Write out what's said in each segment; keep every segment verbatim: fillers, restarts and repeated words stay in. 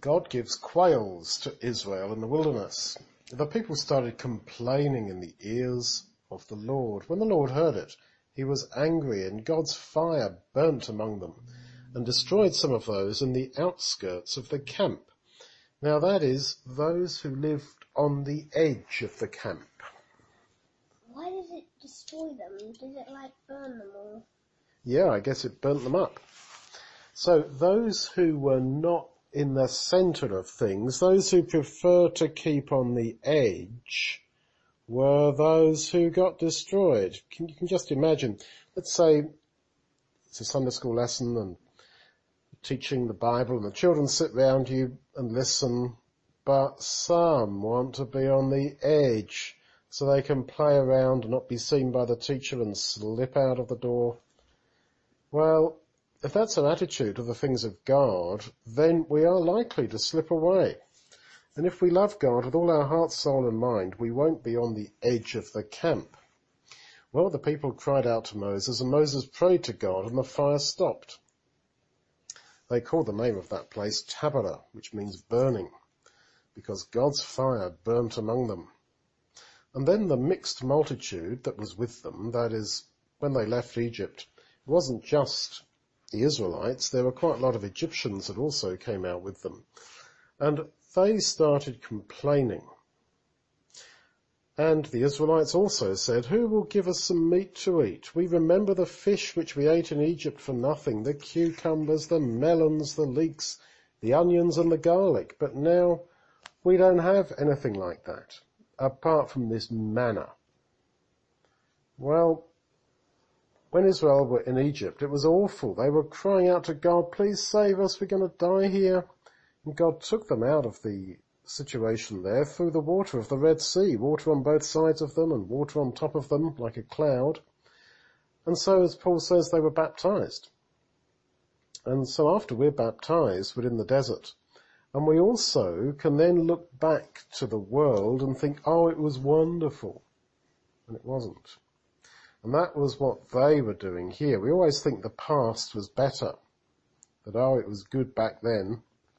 God gives quails to Israel in the wilderness. The people started complaining in the ears of the Lord. When the Lord heard it, he was angry, and God's fire burnt among them and destroyed some of those in the outskirts of the camp. Now that is, those who lived on the edge of the camp. Why does it destroy them? Does it like burn them all? Yeah, I guess it burnt them up. So those who were not in the centre of things, those who prefer to keep on the edge, were those who got destroyed. Can, you can just imagine, let's say it's a Sunday school lesson and teaching the Bible and the children sit round you and listen, but some want to be on the edge so they can play around and not be seen by the teacher and slip out of the door. Well, if that's our attitude to the things of God, then we are likely to slip away. And if we love God with all our heart, soul and mind, we won't be on the edge of the camp. Well, the people cried out to Moses, and Moses prayed to God, and the fire stopped. They called the name of that place Taberah, which means burning, because God's fire burnt among them. And then the mixed multitude that was with them, that is, when they left Egypt, it wasn't just the Israelites, there were quite a lot of Egyptians that also came out with them. And they started complaining. And the Israelites also said, "Who will give us some meat to eat? We remember the fish which we ate in Egypt for nothing, the cucumbers, the melons, the leeks, the onions and the garlic. But now we don't have anything like that, apart from this manna." Well, when Israel were in Egypt, it was awful. They were crying out to God, "Please save us, we're going to die here." And God took them out of the situation there through the water of the Red Sea, water on both sides of them and water on top of them like a cloud. And so, as Paul says, they were baptized. And so after we're baptized, we're in the desert. And we also can then look back to the world and think, oh, it was wonderful. And it wasn't. And that was what they were doing here. We always think the past was better, that, oh, it was good back then.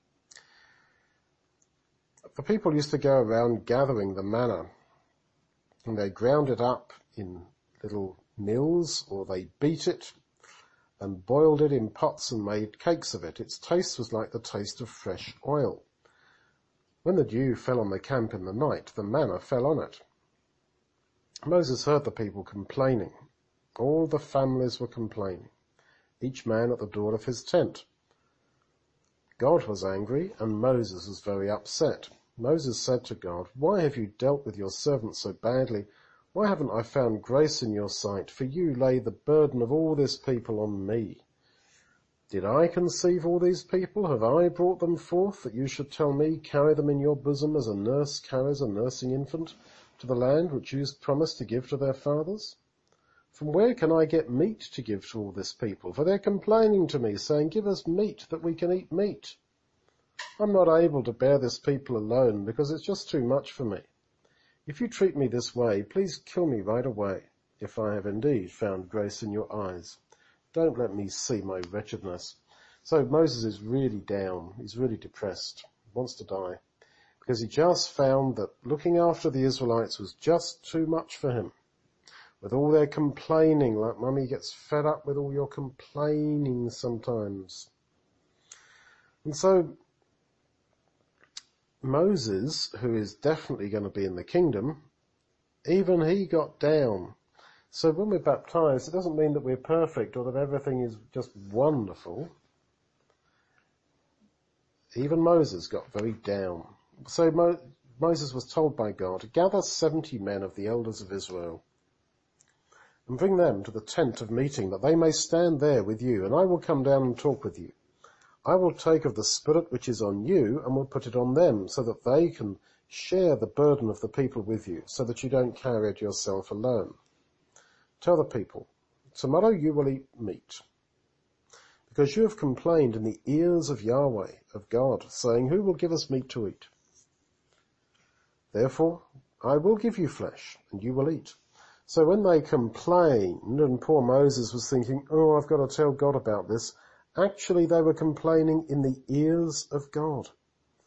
The people used to go around gathering the manna, and they ground it up in little mills, or they beat it and boiled it in pots and made cakes of it. Its taste was like the taste of fresh oil. When the dew fell on the camp in the night, the manna fell on it. Moses heard the people complaining. All the families were complaining, each man at the door of his tent. God was angry, and Moses was very upset. Moses said to God, "Why have you dealt with your servant so badly? Why haven't I found grace in your sight? For you lay the burden of all this people on me. Did I conceive all these people? Have I brought them forth, that you should tell me, carry them in your bosom as a nurse carries a nursing infant to the land which you promised to give to their fathers? From where can I get meat to give to all this people? For they're complaining to me, saying, 'Give us meat that we can eat meat.' I'm not able to bear this people alone, because it's just too much for me. If you treat me this way, please kill me right away, if I have indeed found grace in your eyes. Don't let me see my wretchedness." So Moses is really down. He's really depressed. He wants to die, because he just found that looking after the Israelites was just too much for him. With all their complaining, like Mummy gets fed up with all your complaining sometimes. And so Moses, who is definitely going to be in the kingdom, even he got down. So when we're baptized, it doesn't mean that we're perfect or that everything is just wonderful. Even Moses got very down. So Mo- Moses was told by God, "Gather seventy men of the elders of Israel and bring them to the tent of meeting, that they may stand there with you, and I will come down and talk with you. I will take of the Spirit which is on you and will put it on them, so that they can share the burden of the people with you, so that you don't carry it yourself alone. Tell the people, tomorrow you will eat meat, because you have complained in the ears of Yahweh, of God, saying, 'Who will give us meat to eat?' Therefore I will give you flesh, and you will eat." So when they complained, and poor Moses was thinking, "Oh, I've got to tell God about this," actually they were complaining in the ears of God.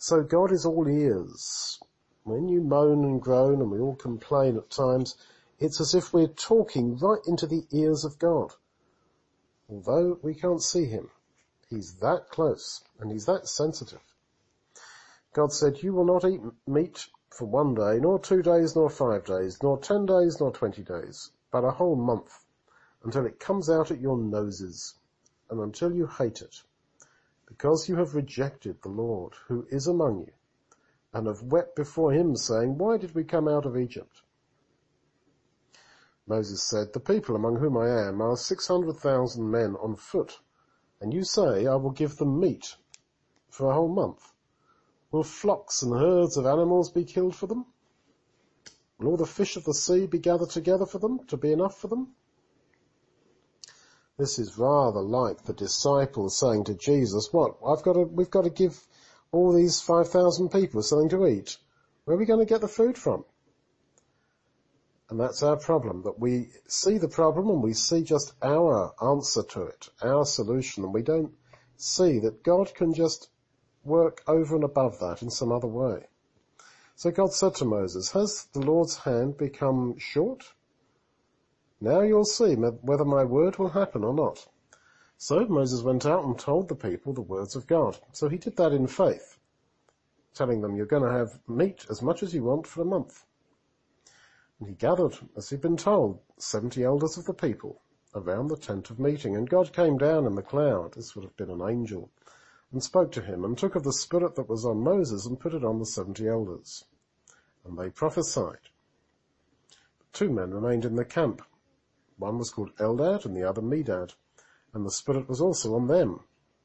So God is all ears. When you moan and groan, and we all complain at times, it's as if we're talking right into the ears of God. Although we can't see him, he's that close, and he's that sensitive. God said, you will not eat meat for one day, nor two days, nor five days, nor ten days, nor twenty days, but a whole month, until it comes out at your noses, and until you hate it, because you have rejected the Lord, who is among you, and have wept before him, saying, why did we come out of Egypt? Moses said, the people among whom I am are six hundred thousand men on foot, and you say, I will give them meat for a whole month. Will flocks and herds of animals be killed for them? Will all the fish of the sea be gathered together for them, to be enough for them? This is rather like the disciples saying to Jesus, what, I've got to, we've got to give all these five thousand people something to eat. Where are we going to get the food from? And that's our problem, that we see the problem and we see just our answer to it, our solution, and we don't see that God can just work over and above that in some other way. So God said to Moses, has the Lord's hand become short? Now you'll see whether my word will happen or not. So Moses went out and told the people the words of God. So he did that in faith, telling them, you're going to have meat as much as you want for a month. And he gathered, as he'd been told, seventy elders of the people around the tent of meeting. And God came down in the cloud, this would have been an angel, and spoke to him, and took of the spirit that was on Moses and put it on the seventy elders. And they prophesied. Two men remained in the camp. One was called Eldad and the other Medad, and the spirit was also on them.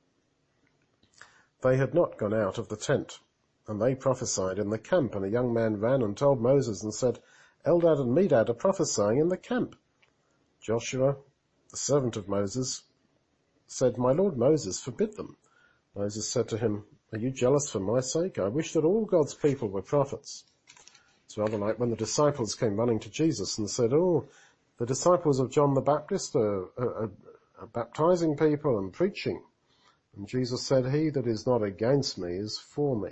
They had not gone out of the tent, and they prophesied in the camp, and a young man ran and told Moses and said, Eldad and Medad are prophesying in the camp. Joshua, the servant of Moses, said, my lord Moses, forbid them. Moses said to him, are you jealous for my sake? I wish that all God's people were prophets. It's rather like when the disciples came running to Jesus and said, oh, the disciples of John the Baptist are, are, are baptizing people and preaching. And Jesus said, he that is not against me is for me.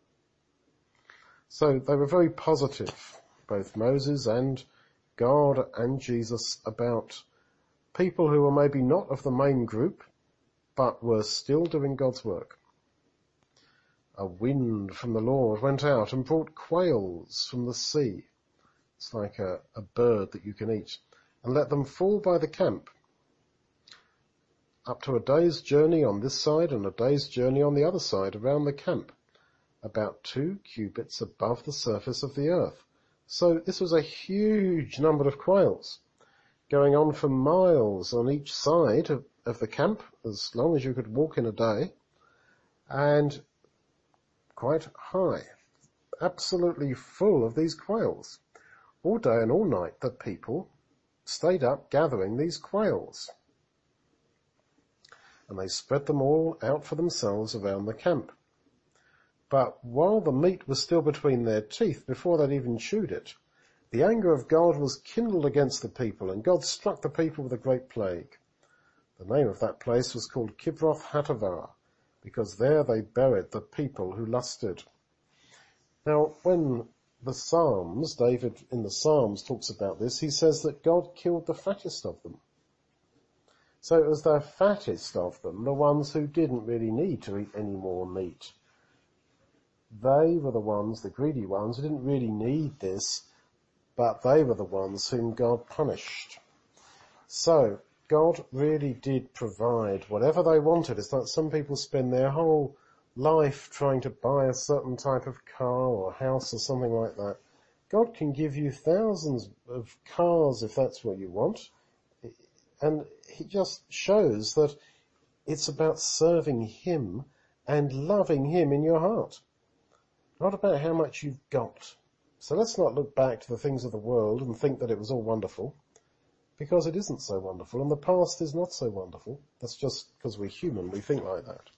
So they were very positive, both Moses and God and Jesus, about people who were maybe not of the main group, but were still doing God's work. A wind from the Lord went out and brought quails from the sea. It's like a, a bird that you can eat, and let them fall by the camp, up to a day's journey on this side and a day's journey on the other side around the camp, about two cubits above the surface of the earth. So this was a huge number of quails, going on for miles on each side of, of the camp, as long as you could walk in a day, and quite high, absolutely full of these quails. All day and all night the people stayed up gathering these quails, and they spread them all out for themselves around the camp. But while the meat was still between their teeth, before they'd even chewed it, the anger of God was kindled against the people, and God struck the people with a great plague. The name of that place was called Kibroth Hattaavah, because there they buried the people who lusted. Now, when the Psalms, David in the Psalms talks about this, he says that God killed the fattest of them. So it was the fattest of them, the ones who didn't really need to eat any more meat. They were the ones, the greedy ones, who didn't really need this, but they were the ones whom God punished. So God really did provide whatever they wanted. It's like some people spend their whole life trying to buy a certain type of car or house or something like that. God can give you thousands of cars if that's what you want. And he just shows that it's about serving him and loving him in your heart, not about how much you've got. So let's not look back to the things of the world and think that it was all wonderful, because it isn't so wonderful, and the past is not so wonderful. That's just because we're human, we think like that.